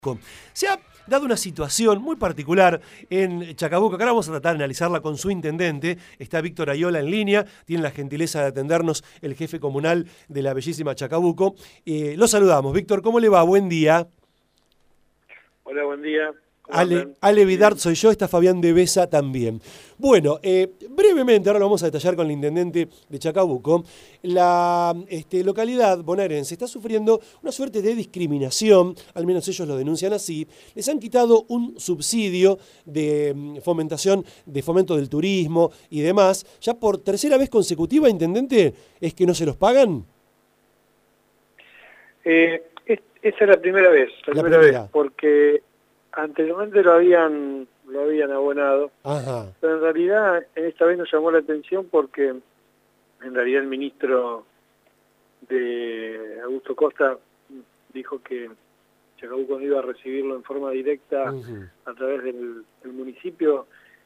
Se ha dado una situación muy particular en Chacabuco, que ahora vamos a tratar de analizarla con su intendente. Está Víctor Ayola en línea, tiene la gentileza de atendernos el jefe comunal de la bellísima Chacabuco. Lo saludamos. Víctor, ¿cómo le va? Buen día. Hola, buen día. Ale Vidart soy yo, está Fabián de Besa también. Bueno, brevemente, ahora lo vamos a detallar con el intendente de Chacabuco. La localidad bonaerense está sufriendo una suerte de discriminación, al menos ellos lo denuncian así. Les han quitado un subsidio de fomentación, de fomento del turismo y demás. Ya por tercera vez consecutiva, intendente, ¿es que no se los pagan? Esa es la primera vez, porque anteriormente lo habían abonado. Ajá. Pero en realidad en esta vez nos llamó la atención porque en realidad el ministro de Augusto Costa dijo que Chacabuco no iba a recibirlo en forma directa a través del municipio,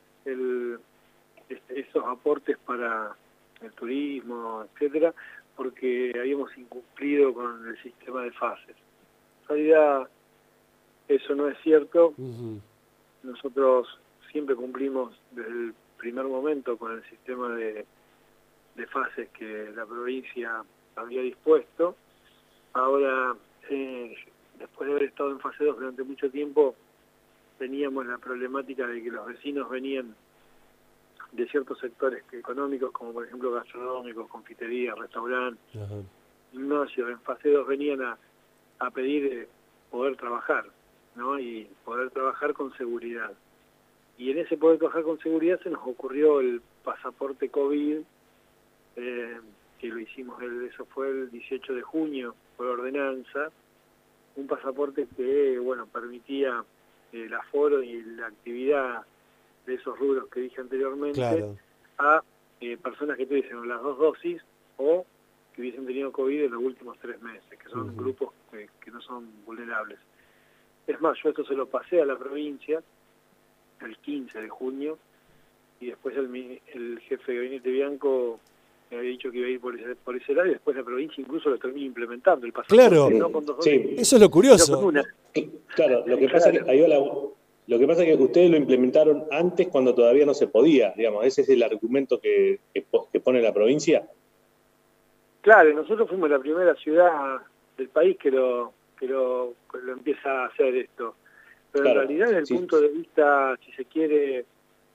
esos aportes para el turismo, etcétera, porque habíamos incumplido con el sistema de fases. En realidad eso no es cierto. Nosotros siempre cumplimos desde el primer momento con el sistema de fases que la provincia había dispuesto. Ahora, después de haber estado en fase 2 durante mucho tiempo, teníamos la problemática de que los vecinos venían de ciertos sectores económicos, como por ejemplo gastronómicos, confiterías, restaurantes, gimnasios. En fase 2 venían a pedir poder trabajar, ¿no? Y poder trabajar con seguridad. Y en ese poder trabajar con seguridad se nos ocurrió el pasaporte COVID, que lo hicimos, eso fue el 18 de junio, por ordenanza, un pasaporte que, bueno, permitía el aforo y la actividad de esos rubros que dije anteriormente, claro, a personas que tuviesen las 2 dosis o que hubiesen tenido COVID en los últimos 3 meses, que son grupos que no son vulnerables. Es más, yo esto se lo pasé a la provincia el 15 de junio y después el jefe de gabinete Bianco me había dicho que iba a ir por ese lado y después la provincia incluso lo termina implementando el pasaporte. Claro, no con 2 dosis, sí, eso es lo curioso. Claro, lo que pasa es que ustedes lo implementaron antes cuando todavía no se podía, digamos, ese es el argumento que pone la provincia. Claro, nosotros fuimos la primera ciudad del país que lo empieza a hacer esto. Pero claro, en realidad, desde el punto de vista, si se quiere,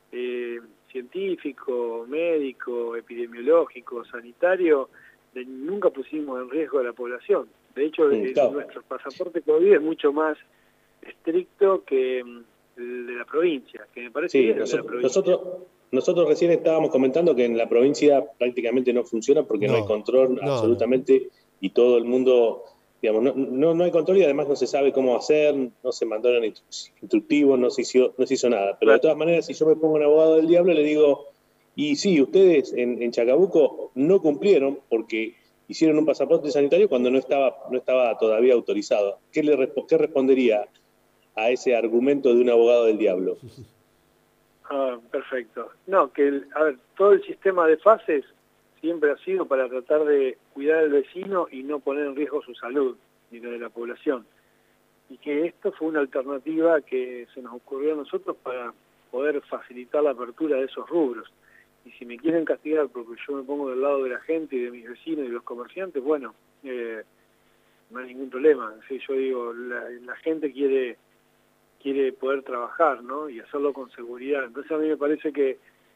científico, médico, epidemiológico, sanitario, nunca pusimos en riesgo a la población. De hecho, nuestro pasaporte COVID es mucho más estricto que el de la provincia, que me parece bien. Nosotros recién estábamos comentando que en la provincia prácticamente no funciona porque no hay control absolutamente y todo el mundo, digamos, no hay control y además no se sabe cómo hacer, no se mandaron instructivos, no se hizo nada. Pero de todas maneras, si yo me pongo un abogado del diablo, le digo, y sí, ustedes en Chacabuco no cumplieron porque hicieron un pasaporte sanitario cuando no estaba todavía autorizado. ¿Qué respondería a ese argumento de un abogado del diablo? Perfecto. No, todo el sistema de fases siempre ha sido para tratar de cuidar al vecino y no poner en riesgo su salud ni la de la población. Y que esto fue una alternativa que se nos ocurrió a nosotros para poder facilitar la apertura de esos rubros. Y si me quieren castigar porque yo me pongo del lado de la gente y de mis vecinos y de los comerciantes, bueno, no hay ningún problema. Sí, yo digo, la gente quiere poder trabajar, ¿no? Y hacerlo con seguridad. Entonces a mí me parece que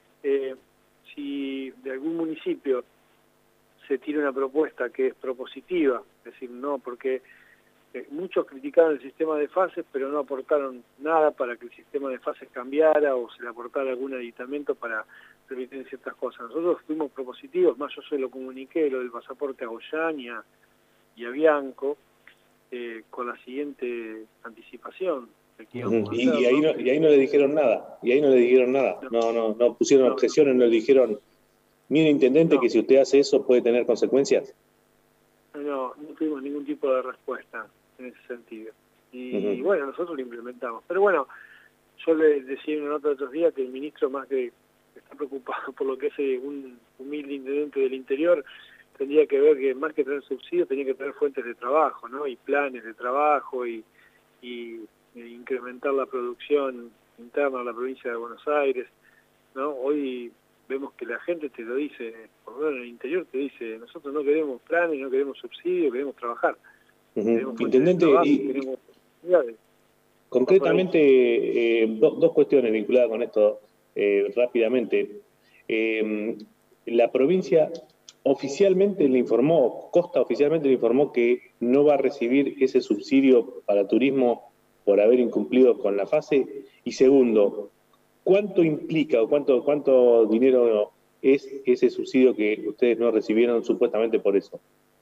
si de algún municipio se tira una propuesta que es propositiva, es decir, no, porque muchos criticaron el sistema de fases, pero no aportaron nada para que el sistema de fases cambiara o se le aportara algún aditamento para permitir ciertas cosas. Nosotros fuimos propositivos, más yo se lo comuniqué, lo del pasaporte a Goyán y a Bianco, con la siguiente anticipación. Y ahí no le dijeron nada, no pusieron objeciones, no le dijeron, mire intendente, que si usted hace eso puede tener consecuencias. No tuvimos ningún tipo de respuesta en ese sentido. Y bueno, nosotros lo implementamos. Pero bueno, yo le decía en una nota de otros días que el ministro, más que está preocupado por lo que hace un humilde intendente del interior, tendría que ver que más que tener subsidios, tenía que tener fuentes de trabajo, ¿no? Y planes de trabajo y y incrementar la producción interna de la provincia de Buenos Aires, ¿no? Hoy vemos que la gente te lo dice, por lo menos en el interior te dice, nosotros no queremos planes, no queremos subsidios, queremos trabajar. Queremos Intendente, trabajo, queremos oportunidades. Concretamente, dos cuestiones vinculadas con esto rápidamente. La provincia oficialmente le informó, Costa oficialmente le informó que no va a recibir ese subsidio para turismo por haber incumplido con la fase. Y segundo, ¿cuánto implica o cuánto dinero es ese subsidio que ustedes no recibieron supuestamente por eso?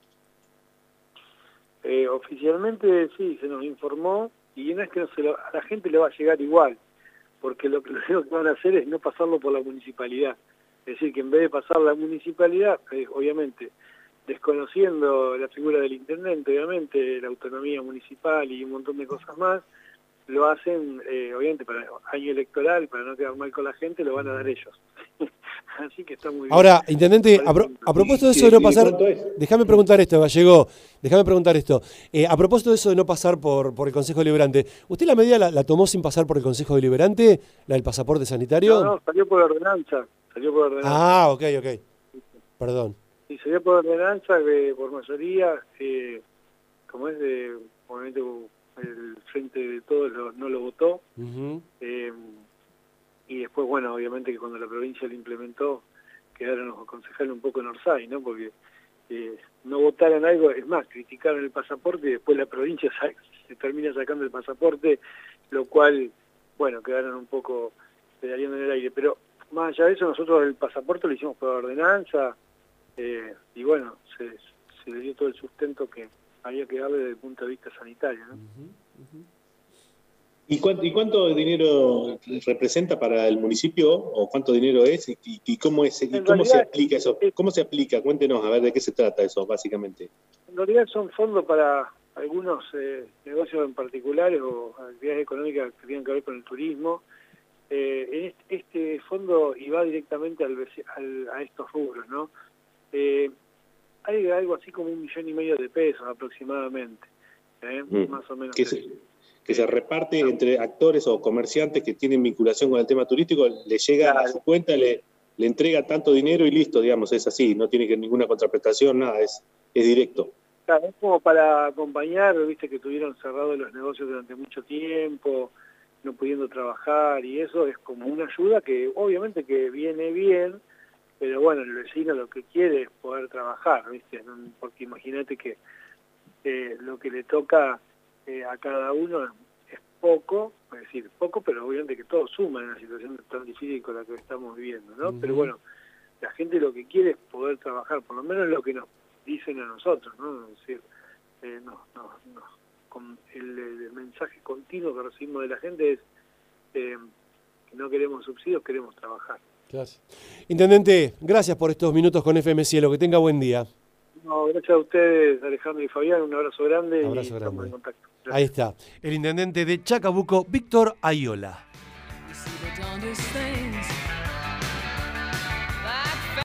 Oficialmente sí, se nos informó, y no es que a la gente le va a llegar igual, porque lo que van a hacer es no pasarlo por la municipalidad. Es decir, que en vez de pasar la municipalidad, obviamente, desconociendo la figura del intendente, obviamente, la autonomía municipal y un montón de cosas más, lo hacen, obviamente, para año electoral, para no quedar mal con la gente, lo van a dar ellos. Así que está muy bien. Ahora, intendente, a propósito de eso de no pasar, déjame preguntar esto, Gallego, a propósito de eso de no pasar por el Consejo Deliberante, ¿usted la medida la tomó sin pasar por el Consejo Deliberante, la del pasaporte sanitario? No, salió por ordenanza. Ah, ok. Perdón. Sí, salió por ordenanza, por mayoría, como es de, obviamente, el Frente de Todos no lo votó. Y después, bueno, obviamente que cuando la provincia lo implementó, quedaron los concejales un poco en Orsay, ¿no? Porque no votaron algo, es más, criticaron el pasaporte y después la provincia se termina sacando el pasaporte, lo cual, bueno, quedaron un poco pedaleando en el aire. Pero más allá de eso, nosotros el pasaporte lo hicimos por ordenanza, y bueno, se le dio todo el sustento que había que darle desde el punto de vista sanitario, ¿no? ¿Y cuánto dinero representa para el municipio, o cuánto dinero es, y cómo es, y cómo se aplica eso? ¿Cómo se aplica? Cuéntenos, a ver, ¿de qué se trata eso, básicamente? En realidad son fondos para algunos negocios en particulares o actividades económicas que tienen que ver con el turismo. Este fondo va directamente a estos rubros, ¿no? Hay algo así como 1,5 millones de pesos aproximadamente, más o menos. Que se reparte entre actores o comerciantes que tienen vinculación con el tema turístico, le llega a su cuenta, le entrega tanto dinero y listo, digamos, es así, no tiene que ninguna contraprestación, nada, es directo. Claro, es como para acompañar, viste que tuvieron cerrados los negocios durante mucho tiempo, no pudiendo trabajar, y eso es como una ayuda que obviamente que viene bien, pero bueno, el vecino lo que quiere es poder trabajar, viste, porque imagínate que lo que le toca a cada uno es poco, es decir, poco, pero obviamente que todo suma en una situación tan difícil con la que estamos viviendo, ¿no? Pero bueno, la gente lo que quiere es poder trabajar, por lo menos lo que nos dicen a nosotros, ¿no? Es decir, con el mensaje continuo que recibimos de la gente es que no queremos subsidios, queremos trabajar. Gracias. Intendente, gracias por estos minutos con FM Cielo, que tenga buen día. No, gracias a ustedes, Alejandro y Fabián, un abrazo grande. Estamos en contacto. Gracias. Ahí está, el intendente de Chacabuco, Víctor Ayola.